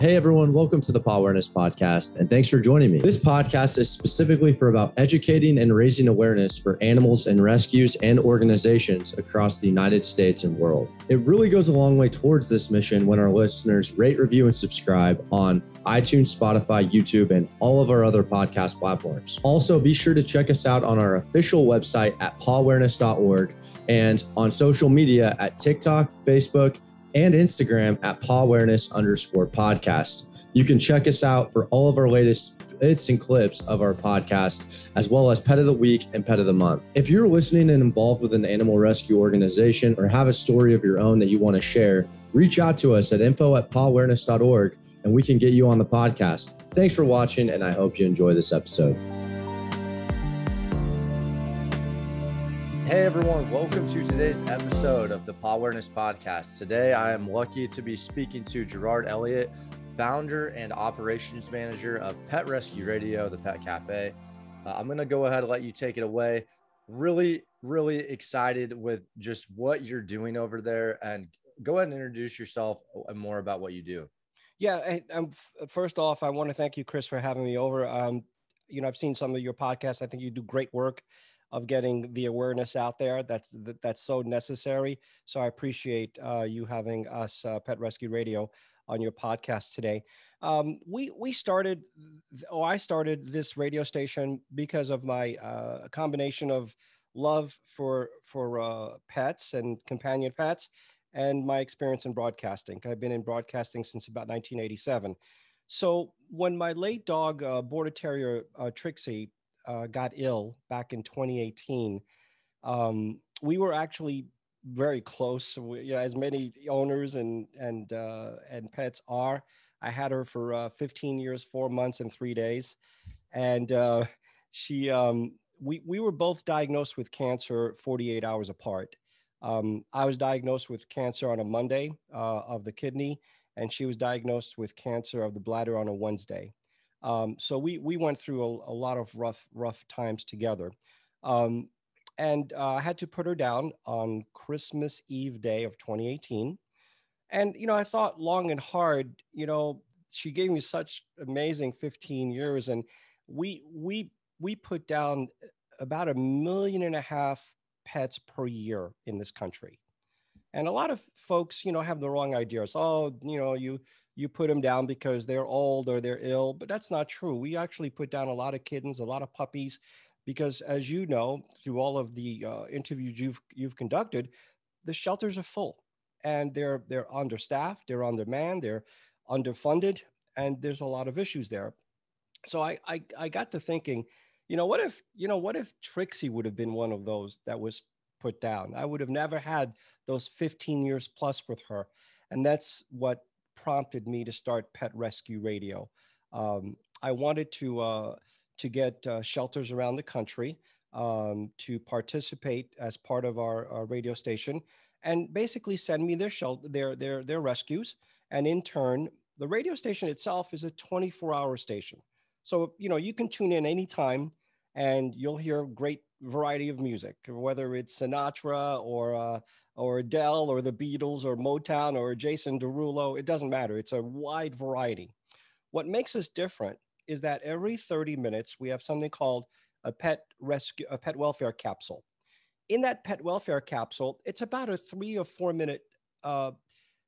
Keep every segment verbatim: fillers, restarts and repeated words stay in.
Hey everyone, welcome to the Paw Awareness Podcast, and thanks for joining me. This podcast is specifically for about educating and raising awareness for animals and rescues and organizations across the United States and world. It really goes a long way towards this mission when our listeners rate, review, and subscribe on iTunes, Spotify, YouTube, and all of our other podcast platforms. Also, be sure to check us out on our official website at paw awareness dot org and on social media at TikTok, Facebook, and Instagram at paw awareness underscore podcast. You can check us out for all of our latest bits and clips of our podcast, as well as Pet of the Week and Pet of the Month. If you're listening and involved with an animal rescue organization or have a story of your own that you want to share, reach out to us at info at paw awareness dot org and we can get you on the podcast. Thanks for watching, and I hope you enjoy this episode. Hey everyone, welcome to today's episode of the Paw Awareness Podcast. Today I am lucky to be speaking to Gerard Elliott, founder and operations manager of Pet Rescue Radio, the Pet Cafe. Uh, I'm going to go ahead and let you take it away. Really, really excited with just what you're doing over there, and go ahead and introduce yourself and more about what you do. Yeah, I, I'm, first off, I want to thank you, Chris, for having me over. Um, you know, I've seen some of your podcasts. I think you do great work of getting the awareness out there. That's that's so necessary. So I appreciate uh, you having us, uh, Pet Rescue Radio, on your podcast today. Um, we we started, oh, I started this radio station because of my uh, combination of love for for uh, pets and companion pets, and my experience in broadcasting. I've been in broadcasting since about nineteen eighty-seven. So when my late dog, uh, Border Terrier uh, Trixie, uh, got ill back in twenty eighteen, um, we were actually very close. We, you know, as many owners and and uh, and pets are. I had her for uh, fifteen years, four months, and three days, and uh, she. Um, we we were both diagnosed with cancer forty-eight hours apart. Um, I was diagnosed with cancer on a Monday uh, of the kidney, and she was diagnosed with cancer of the bladder on a Wednesday. Um, so we we went through a, a lot of rough rough times together, um, and uh, I had to put her down on Christmas Eve day of twenty eighteen. And you know, I thought long and hard. You know, she gave me such amazing fifteen years, and we we we put down about a million and a half pets per year in this country. And a lot of folks, you know, have the wrong ideas. Oh, you know, you you put them down because they're old or they're ill, but that's not true. We actually put down a lot of kittens, a lot of puppies, because as you know, through all of the uh, interviews you've you've conducted, the shelters are full, and they're they're understaffed, they're undermanned, they're underfunded, and there's a lot of issues there. So I I, I got to thinking, you know, what if you know what if Trixie would have been one of those that was put down? I would have never had those fifteen years plus with her. And that's what prompted me to start Pet Rescue Radio. Um, I wanted to, uh, to get uh, shelters around the country um, to participate as part of our, our radio station and basically send me their, shelter, their, their, their rescues. And in turn, the radio station itself is a twenty-four hour station. So, you know, you can tune in anytime and you'll hear great variety of music, whether it's Sinatra or uh, or Adele or the Beatles or Motown or Jason Derulo. It doesn't matter. It's a wide variety. What makes us different is that every thirty minutes we have something called a pet rescue, a pet welfare capsule. In that pet welfare capsule, it's about a three or four minute uh, uh,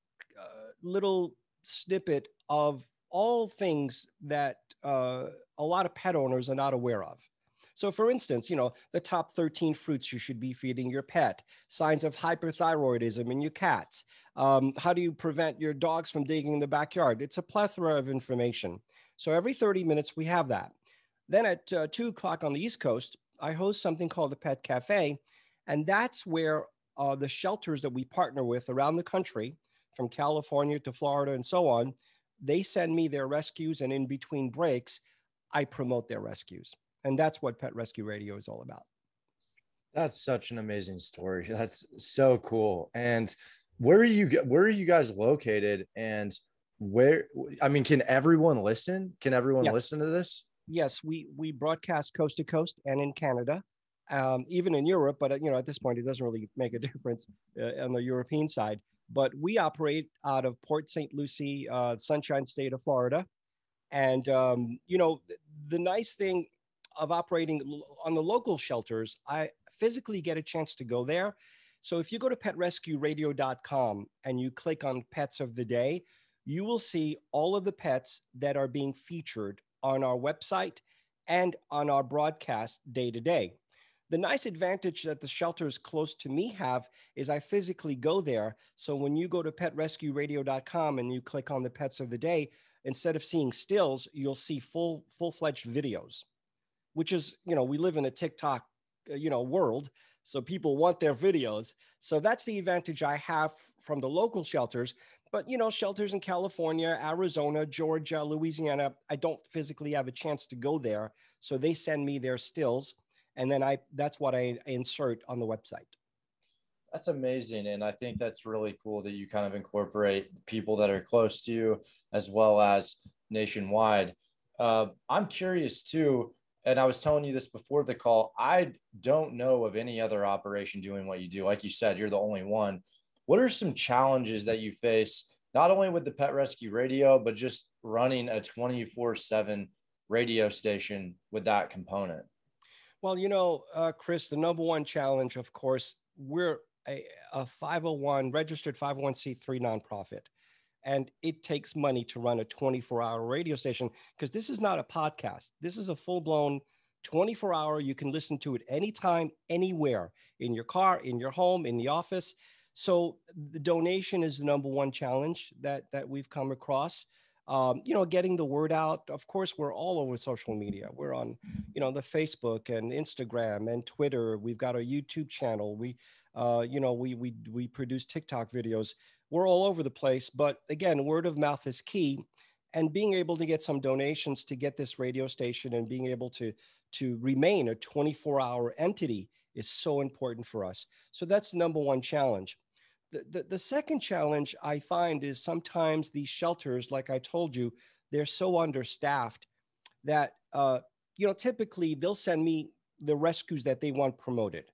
little snippet of all things that uh, a lot of pet owners are not aware of. So for instance, you know, the top thirteen fruits you should be feeding your pet, signs of hyperthyroidism in your cats, um, how do you prevent your dogs from digging in the backyard? It's a plethora of information. So every thirty minutes we have that. Then at uh, two o'clock on the East Coast, I host something called the Pet Cafe. And that's where uh, the shelters that we partner with around the country, from California to Florida and so on, they send me their rescues, and in between breaks, I promote their rescues. And that's what Pet Rescue Radio is all about. That's such an amazing story. That's so cool. And where are you, where are you guys located? And where, I mean, can everyone listen? Can everyone Yes. listen to this? Yes, we, we broadcast coast to coast and in Canada, um, even in Europe, but uh, you know, at this point, it doesn't really make a difference uh, on the European side. but we operate out of Port Saint Lucie, uh, Sunshine State of Florida. And, um, you know, th- the nice thing of operating l- on the local shelters, I physically get a chance to go there. So if you go to pet rescue radio dot com and you click on Pets of the Day, you will see all of the pets that are being featured on our website and on our broadcast day to day. The nice advantage that the shelters close to me have is I physically go there. So when you go to pet rescue radio dot com and you click on the Pets of the Day, instead of seeing stills, you'll see full full-fledged videos, which is, you know, we live in a TikTok, uh, you know, world. So people want their videos. So that's the advantage I have from the local shelters. But, you know, shelters in California, Arizona, Georgia, Louisiana, I don't physically have a chance to go there. So they send me their stills. And then I, that's what I insert on the website. That's amazing. And I think that's really cool that you kind of incorporate people that are close to you as well as nationwide. Uh, I'm curious too, and I was telling you this before the call, I don't know of any other operation doing what you do. Like you said, you're the only one. What are some challenges that you face, not only with the Pet Rescue Radio, but just running a twenty-four seven radio station with that component? Well, you know, uh, Chris, the number one challenge, of course, we're a, a five oh one registered five oh one c three nonprofit. And it takes money to run a twenty-four hour radio station because this is not a podcast. This is a full blown twenty-four hour. You can listen to it anytime, anywhere, in your car, in your home, in the office. So the donation is the number one challenge that, that we've come across. Um, you know, getting the word out. Of course, we're all over social media. We're on, you know, the Facebook and Instagram and Twitter. We've got our YouTube channel. We, uh, you know, we we we produce TikTok videos. We're all over the place. But again, word of mouth is key, and being able to get some donations to get this radio station and being able to to remain a twenty-four hour entity is so important for us. So that's number one challenge. The, the, the second challenge I find is sometimes these shelters, like I told you, they're so understaffed that, uh, you know, typically they'll send me the rescues that they want promoted.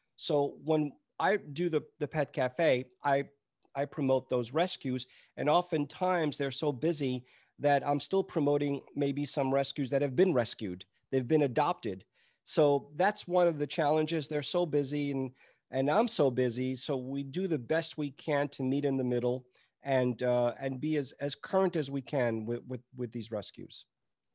So when I do the, the pet cafe, I, I promote those rescues. And oftentimes they're so busy that I'm still promoting maybe some rescues that have been rescued. They've been adopted. So that's one of the challenges. They're so busy and and I'm so busy. So we do the best we can to meet in the middle and uh, and be as, as current as we can with, with, with these rescues.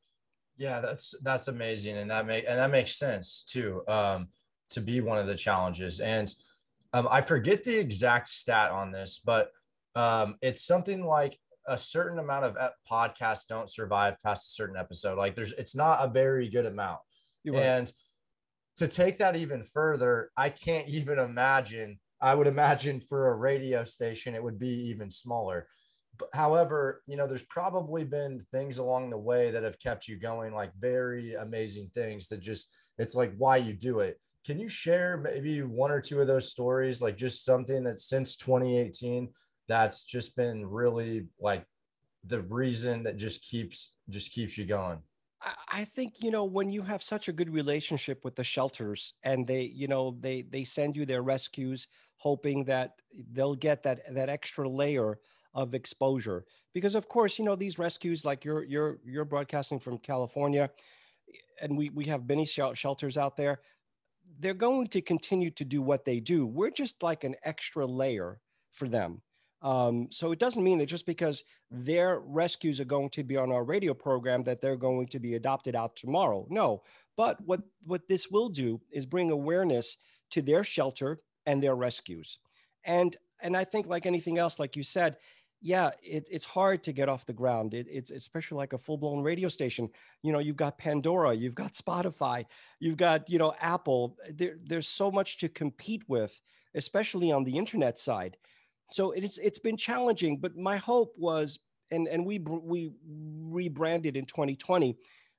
Yeah, that's that's amazing, and that make and that makes sense too. Um, to be one of the challenges, and um, I forget the exact stat on this, but um, it's something like a certain amount of podcasts don't survive past a certain episode. Like there's, it's not a very good amount, You're right. and to take that even further, I can't even imagine. I would imagine for a radio station, it would be even smaller. But however, you know, there's probably been things along the way that have kept you going, like very amazing things that just, it's like why you do it. Can you share maybe one or two of those stories, like just something that since twenty eighteen, that's just been really like the reason that just keeps, just keeps you going? I think, you know, when you have such a good relationship with the shelters and they, you know, they they send you their rescues, hoping that they'll get that that extra layer of exposure. Because of course, you know, these rescues, like you're you're you're broadcasting from California, and we we have many shel- shelters out there. They're going to continue to do what they do. We're just like an extra layer for them. Um, so it doesn't mean that just because their rescues are going to be on our radio program that they're going to be adopted out tomorrow. No, but what what this will do is bring awareness to their shelter and their rescues. And and I think like anything else, like you said, yeah, it, it's hard to get off the ground. It, it's especially like a full blown radio station. You know, you've got Pandora, you've got Spotify, you've got, you know, Apple. There, there's so much to compete with, especially on the internet side. So it's it's been challenging, but my hope was, and and we we rebranded in twenty twenty.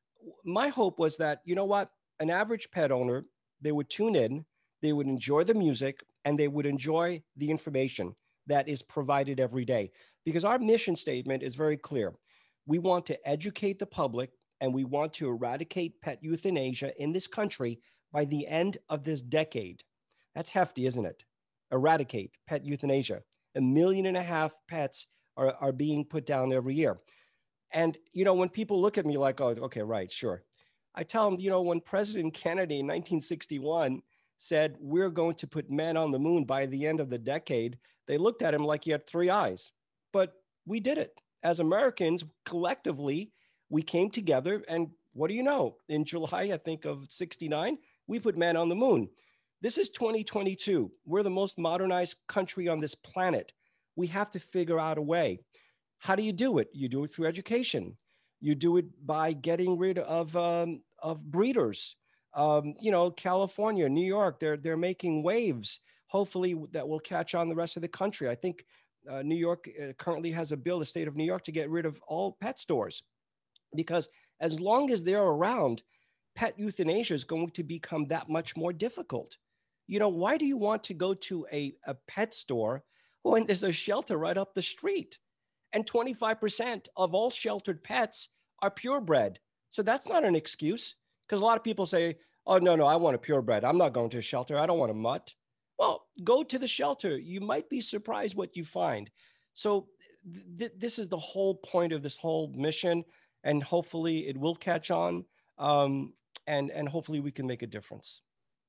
My hope was that, you know what, an average pet owner, they would tune in, they would enjoy the music, and they would enjoy the information that is provided every day. Because our mission statement is very clear. We want to educate the public and we want to eradicate pet euthanasia in this country by the end of this decade. That's hefty, isn't it? Eradicate pet euthanasia. A million and a half pets are, are being put down every year. And, you know, when people look at me like, oh, okay, right, sure. I tell them, you know, when President Kennedy in nineteen sixty-one said, we're going to put men on the moon by the end of the decade, they looked at him like he had three eyes. But we did it. As Americans, collectively, we came together. And what do you know? In July, I think, of sixty-nine, we put men on the moon. This is twenty twenty-two. We're the most modernized country on this planet. We have to figure out a way. How do you do it? You do it through education. You do it by getting rid of, um, of breeders. Um, you know, California, New York, they're, they're making waves, hopefully that will catch on the rest of the country. I think uh, New York uh, currently has a bill, the state of New York, to get rid of all pet stores. Because as long as they're around, pet euthanasia is going to become that much more difficult. You know, why do you want to go to a, a pet store when there's a shelter right up the street? And twenty-five percent of all sheltered pets are purebred. So that's not an excuse, because a lot of people say, oh, no, no, I want a purebred. I'm not going to a shelter. I don't want a mutt. Well, go to the shelter. You might be surprised what you find. So th- this is the whole point of this whole mission. And hopefully it will catch on. Um, and, and hopefully we can make a difference.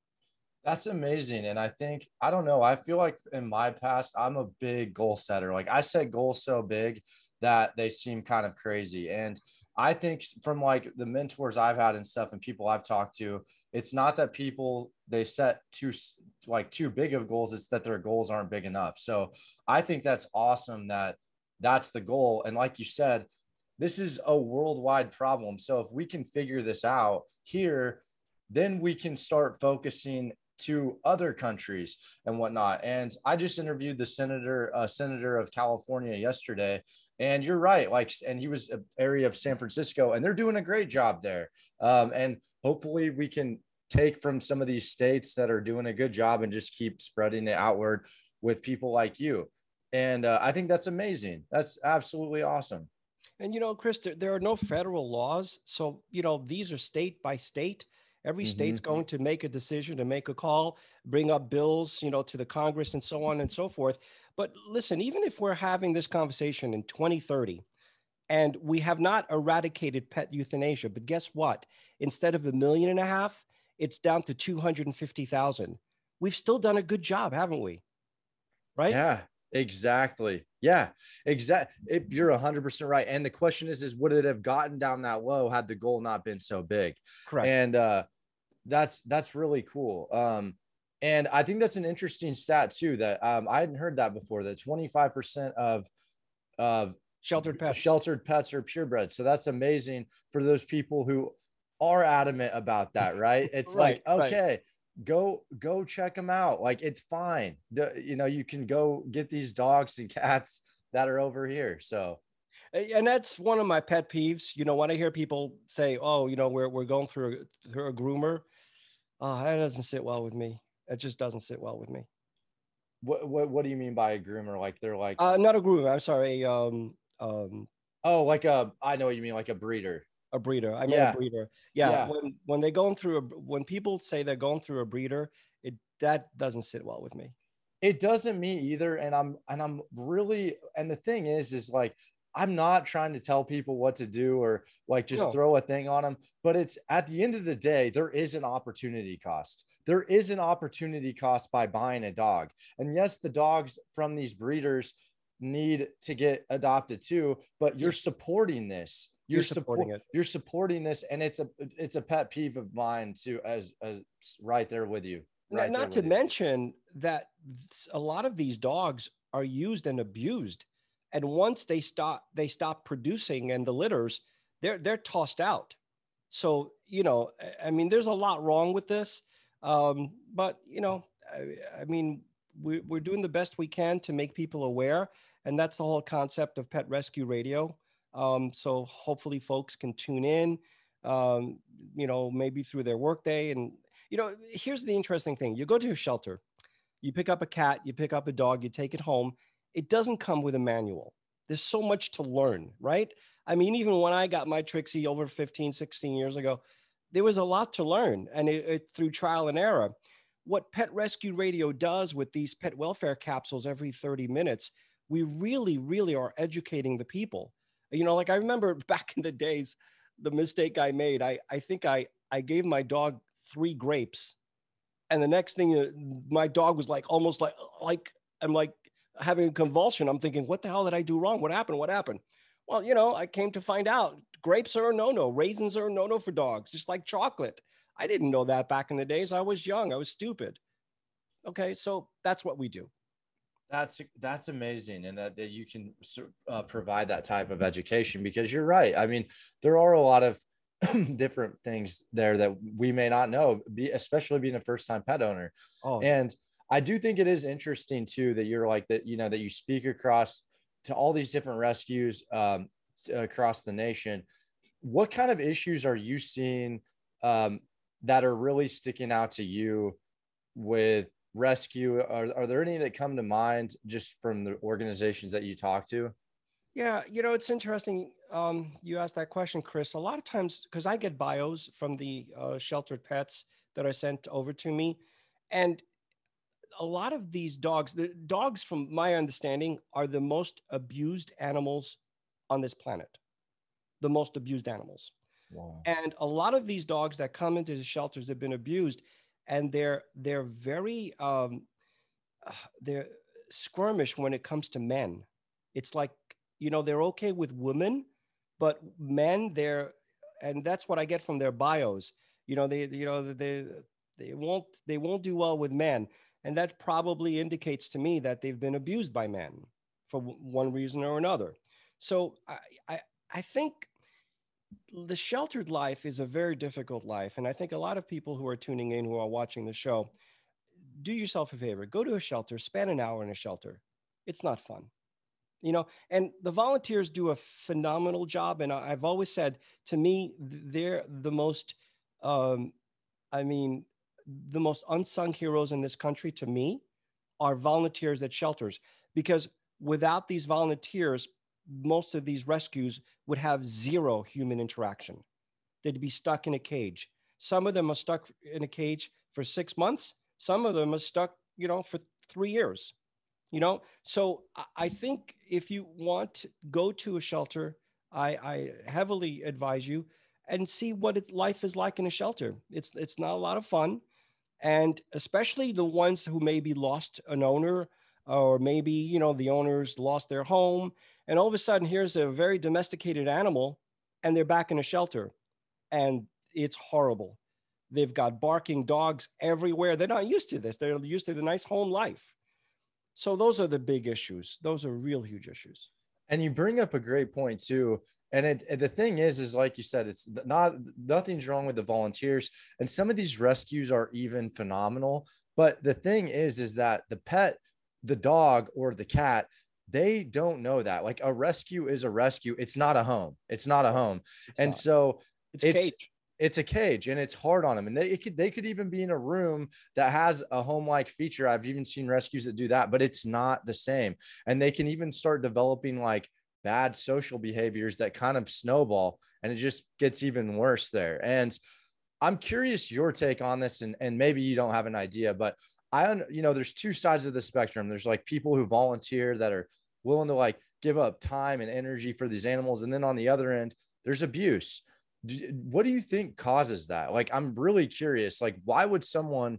That's amazing. And I think, I don't know, I feel like in my past, I'm a big goal setter. Like I set goals so big that they seem kind of crazy. And I think from like the mentors I've had and stuff and people I've talked to, it's not that people, they set too, like too big of goals. It's that their goals aren't big enough. So I think that's awesome that that's the goal. And like you said, this is a worldwide problem. So if we can figure this out here, then we can start focusing to other countries and whatnot. And I just interviewed the senator, uh, senator of California yesterday. And you're right. Like, and he was an area of San Francisco, and they're doing a great job there. Um, and hopefully we can take from some of these states that are doing a good job and just keep spreading it outward with people like you. And uh, I think that's amazing. That's absolutely awesome. And, you know, Chris, there, there are no federal laws. So, you know, these are state by state. Every Mm-hmm. state's going to make a decision to make a call, bring up bills, you know, to the Congress and so on and so forth. But listen, even if we're having this conversation in twenty thirty and we have not eradicated pet euthanasia, but guess what? Instead of a million and a half, it's down to two hundred fifty thousand. We've still done a good job, haven't we? Right? Yeah, exactly. Yeah, exactly. You're one hundred percent right. And the question is, is would it have gotten down that low had the goal not been so big? Correct. And uh, that's that's really cool. Um, and I think that's an interesting stat too, that um, I hadn't heard that before, that twenty-five percent of of sheltered pets sheltered pets are purebred. So that's amazing for those people who are adamant about that, right? It's right, like, okay, right. go go check them out. Like, it's fine. The, you know, you can go get these dogs and cats that are over here. So, and that's one of my pet peeves. You know, when I hear people say, oh, you know, we're, we're going through a, through a groomer, oh, that doesn't sit well with me. It just doesn't sit well with me. What, what, what do you mean by a groomer? Like they're like, uh, not a groomer. I'm sorry. Um, um, oh, like a, I know what you mean, like a breeder. A breeder. I mean, yeah. a breeder. Yeah. yeah. When when they're going through a, when people say they're going through a breeder, it that doesn't sit well with me. It doesn't me either. And I'm and I'm really, and the thing is, is like, I'm not trying to tell people what to do or like just no. throw a thing on them. But it's at the end of the day, there is an opportunity cost. There is an opportunity cost by buying a dog. And yes, the dogs from these breeders need to get adopted too, but you're supporting this. You're, you're supporting support, it. You're supporting this, and it's a it's a pet peeve of mine too. As as right there with you. Right not to you. mention that a lot of these dogs are used and abused, and once they stop they stop producing and the litters, they're they're tossed out. So you know, I mean, there's a lot wrong with this, um, but you know, I, I mean, we, we're doing the best we can to make people aware, and that's the whole concept of Pet Rescue Radio. Um, so hopefully folks can tune in, um, you know, maybe through their workday. And, you know, here's the interesting thing. You go to a shelter, you pick up a cat, you pick up a dog, you take it home. It doesn't come with a manual. There's so much to learn, right? I mean, even when I got my Trixie over fifteen, sixteen years ago, there was a lot to learn, and it, it through trial and error. what Pet Rescue Radio does with these pet welfare capsules every thirty minutes, we really, really are educating the people. You know, like I remember back in the days, the mistake I made, I, I think I, I gave my dog three grapes. And the next thing, uh, my dog was like, almost like, like, I'm like having a convulsion. I'm thinking, what the hell did I do wrong? What happened? What happened? Well, you know, I came to find out grapes are a no-no. Raisins are a no-no for dogs, just like chocolate. I didn't know that back in the days. I was young. I was stupid. Okay, so that's what we do. That's that's amazing, and that, that you can uh, provide that type of education, because you're right. I mean, there are a lot of different things there that we may not know, be, especially being a first-time pet owner. Oh, And I do think it is interesting too that you're like that, you know, that you speak across to all these different rescues um, across the nation. What kind of issues are you seeing um, that are really sticking out to you with rescue? Are, are there any that come to mind just from the organizations that you talk to? yeah. You know, it's interesting. Um, you asked that question, Chris. A lot of times, because I get bios from the uh, sheltered pets that are sent over to me. And a lot of these dogs, the dogs, from my understanding, are the most abused animals on this planet, the most abused animals. Wow. And a lot of these dogs that come into the shelters have been abused, and they're they're very um, uh, they're squirmish when it comes to men. It's like, you know, they're okay with women, but men, they're, and that's what I get from their bios. You know, they you know they they won't they won't do well with men, and that probably indicates to me that they've been abused by men for w- one reason or another. So I I, I think the sheltered life is a very difficult life. And I think a lot of people who are tuning in, who are watching the show, do yourself a favor, go to a shelter, spend an hour in a shelter. It's not fun, you know, and the volunteers do a phenomenal job. And I- I've always said, to me, th- they're the most, um, I mean, the most unsung heroes in this country to me are volunteers at shelters, because without these volunteers, most of these rescues would have zero human interaction. They'd be stuck in a cage. Some of them are stuck in a cage for six months. Some of them are stuck, you know, for three years, you know? So I- I think if you want to go to a shelter, I, I heavily advise you and see what it, life is like in a shelter. It's, it's not a lot of fun. And especially the ones who maybe lost an owner, or maybe, you know, the owners lost their home, and all of a sudden here's a very domesticated animal and they're back in a shelter, and it's horrible. They've got barking dogs everywhere. They're not used to this. They're used to the nice home life. So those are the big issues. Those are real huge issues. And you bring up a great point too. And it, and the thing is, is like you said, it's not, nothing's wrong with the volunteers. And some of these rescues are even phenomenal. But the thing is, is that the pet, the dog or the cat, they don't know that. Like, a rescue is a rescue. It's not a home. It's not a home. It's And not. so It's it's, cage. it's a cage, and it's hard on them. And they it could they could even be in a room that has a home-like feature. I've even seen rescues that do that, but it's not the same. And they can even start developing like bad social behaviors that kind of snowball, and it just gets even worse there. And I'm curious your take on this, and, and maybe you don't have an idea, but I, you know, there's two sides of the spectrum. There's like people who volunteer that are willing to like give up time and energy for these animals. And then on the other end, there's abuse. Do, what do you think causes that? Like, I'm really curious, like, why would someone,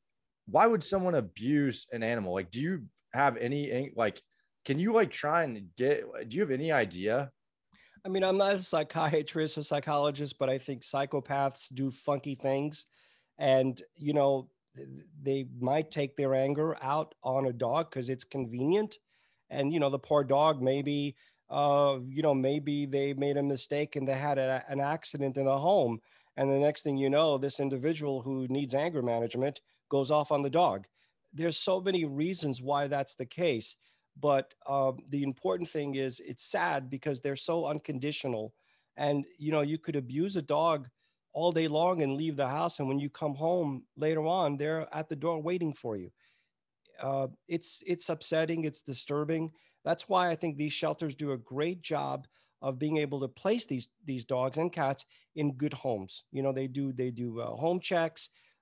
why would someone abuse an animal? Like, do you have any, like, can you like try and get, do you have any idea? I mean, I'm not a psychiatrist or psychologist, but I think psychopaths do funky things. And, you know, they might take their anger out on a dog because it's convenient. And, you know, the poor dog, maybe, uh, you know, maybe they made a mistake and they had a, an accident in the home. And the next thing you know, this individual who needs anger management goes off on the dog. There's so many reasons why that's the case. But uh, the important thing is, it's sad because they're so unconditional. And, you know, you could abuse a dog all day long and leave the house. And when you come home later on, they're at the door waiting for you. Uh, it's, it's upsetting. It's disturbing. That's why I think these shelters do a great job of being able to place these, these dogs and cats in good homes. You know, they do, they do uh, home checks.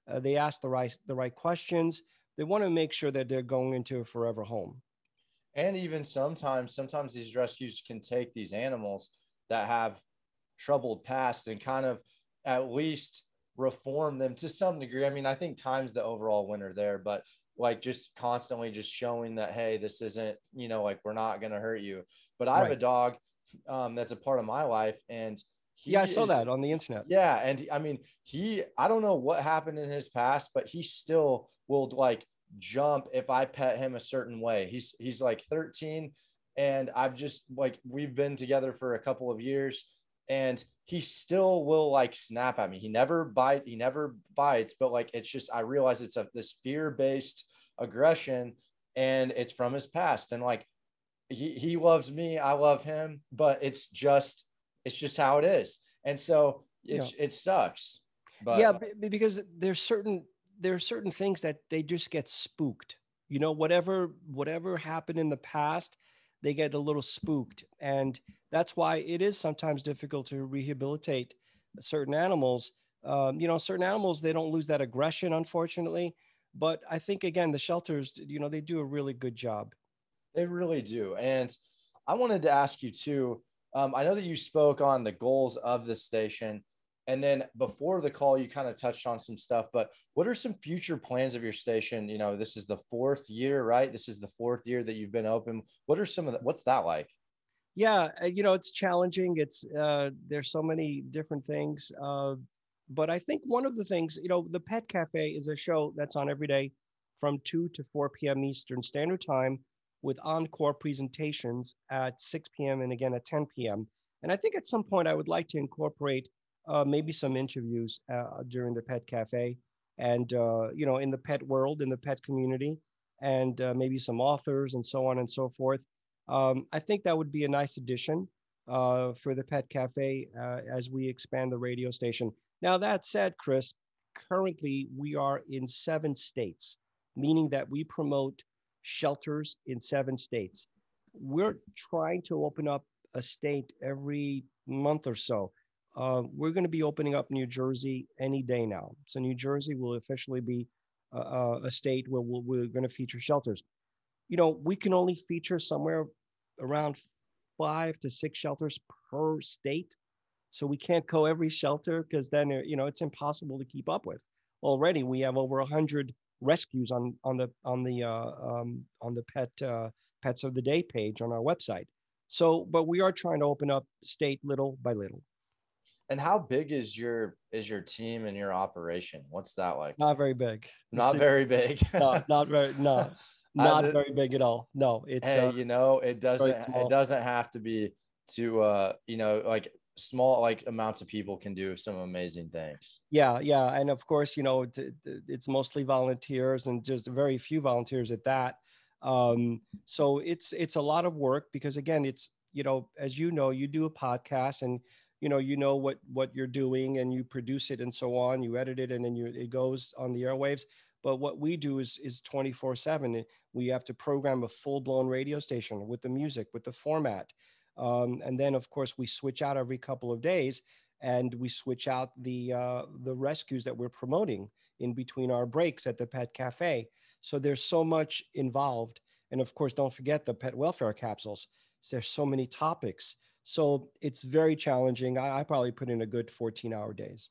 Uh, they ask the right the right questions. They want to make sure that they're going into a forever home. And even sometimes, sometimes these rescues can take these animals that have troubled past and kind of at least reform them to some degree. I mean, I think time's the overall winner there, but like just constantly just showing that, hey, this isn't, you know, like we're not going to hurt you. But I have Right. a dog um, that's a part of my life, and he Yeah, I saw is, that on the internet. yeah. And I mean, he, I don't know what happened in his past, but he still will like jump if I pet him a certain way. He's, he's like thirteen, and I've just like, we've been together for a couple of years, and he still will like snap at me. He never bite, he never bites, but like, it's just, I realize it's a, this fear-based aggression, and it's from his past. And like, he, he loves me, I love him, but it's just, it's just how it is. And so it's, yeah. It sucks. But yeah, b- because there's certain, there are certain things that they just get spooked, you know, whatever, whatever happened in the past, they get a little spooked. And that's why it is sometimes difficult to rehabilitate certain animals. Um, you know, certain animals, they don't lose that aggression, unfortunately. But I think, again, the shelters, you know, they do a really good job. They really do. And I wanted to ask you too, um, I know that you spoke on the goals of the station. And then before the call, you kind of touched on some stuff, but what are some future plans of your station? You know, this is the fourth year, right? This is the fourth year that you've been open. What are some of the, what's that like? Yeah, uh, you know, it's challenging. It's, uh, there's so many different things. Uh, but I think one of the things, you know, the Pet Cafe is a show that's on every day from two to four p.m. Eastern Standard Time with encore presentations at six p.m. and again at ten p.m. And I think at some point I would like to incorporate uh, maybe some interviews uh, during the Pet Cafe and, uh, you know, in the pet world, in the pet community, and uh, maybe some authors and so on and so forth. Um, I think that would be a nice addition uh, for the Pet Cafe uh, as we expand the radio station. Now, that said, Chris, currently we are in seven states, meaning that we promote shelters in seven states. We're trying to open up a state every month or so. Uh, we're going to be opening up New Jersey any day now. So New Jersey will officially be uh, a state where we'll, we're going to feature shelters. You know, we can only feature somewhere around five to six shelters per state. So we can't go every shelter because then, you know, it's impossible to keep up with. Already we have over a hundred rescues on, on the, on the, uh, um, on the pet, uh, pets of the day page on our website. So, but we are trying to open up state little by little. And how big is your is your team and your operation? What's that like? Not very big. Not very big. no, not very, no, not very big at all. No, it's hey, uh, you know, it doesn't it doesn't have to be to uh, you know, like small like amounts of people can do some amazing things. Yeah, yeah, and of course, you know, it, it's mostly volunteers and just very few volunteers at that. Um, so it's it's a lot of work because again, it's, you know, as you know, you do a podcast and you know, you know what what you're doing and you produce it and so on, you edit it and then you it goes on the airwaves. But what we do is is twenty-four seven. We have to program a full-blown radio station with the music, with the format. Um, and then of course we switch out every couple of days and we switch out the uh, the rescues that we're promoting in between our breaks at the Pet Cafe. So there's so much involved. And of course, don't forget the pet welfare capsules. So there's so many topics. So it's very challenging. I, I probably put in a good fourteen hour days.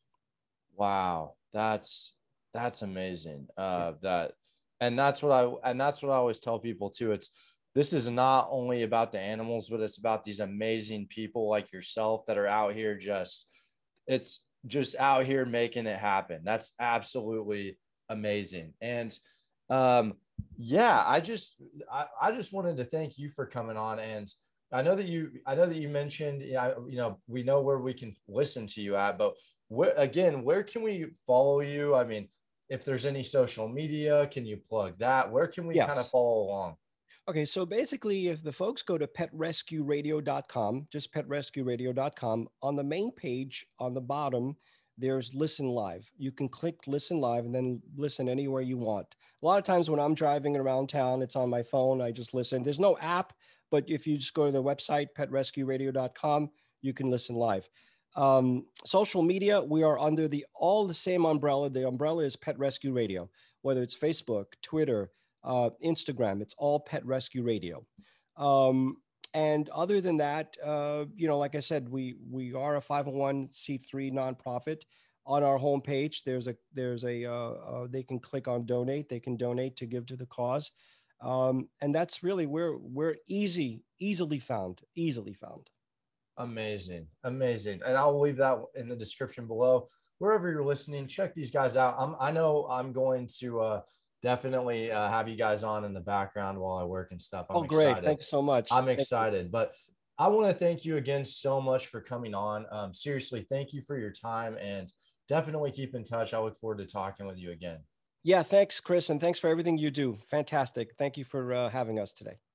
Wow. That's, that's amazing. Uh, that, and that's what I, and that's what I always tell people too. It's, this is not only about the animals, but it's about these amazing people like yourself that are out here. Just, it's just out here making it happen. That's absolutely amazing. And, um, yeah, I just, I, I just wanted to thank you for coming on. And I know that you, I know that you mentioned, you know, we know where we can listen to you at, but where, again, where can we follow you? I mean, if there's any social media, can you plug that? Where can we yes. kind of follow along? Okay, so basically, if the folks go to pet rescue radio dot com, just pet rescue radio dot com, on the main page on the bottom, there's Listen Live. You can click Listen Live and then listen anywhere you want. A lot of times when I'm driving around town, it's on my phone. I just listen. There's no app, but if you just go to the website, pet rescue radio dot com, you can listen live. Um, social media, we are under the all the same umbrella. The umbrella is Pet Rescue Radio, whether it's Facebook, Twitter, uh, Instagram, it's all Pet Rescue Radio. Um, and other than that, uh, you know, like I said, we we are a five oh one c three nonprofit. On our homepage, there's a there's a uh, uh, they can click on donate. They can donate to give to the cause, um, and that's really we're we're easy easily found easily found. Amazing. Amazing. And I'll leave that in the description below. Wherever you're listening, check these guys out. I'm, I know I'm going to uh, definitely uh, have you guys on in the background while I work and stuff. I'm oh, great. excited. Thanks so much. I'm excited. But I want to thank you again so much for coming on. Um, seriously, thank you for your time, and definitely keep in touch. I look forward to talking with you again. Yeah, thanks, Chris. And thanks for everything you do. Fantastic. Thank you for uh, having us today.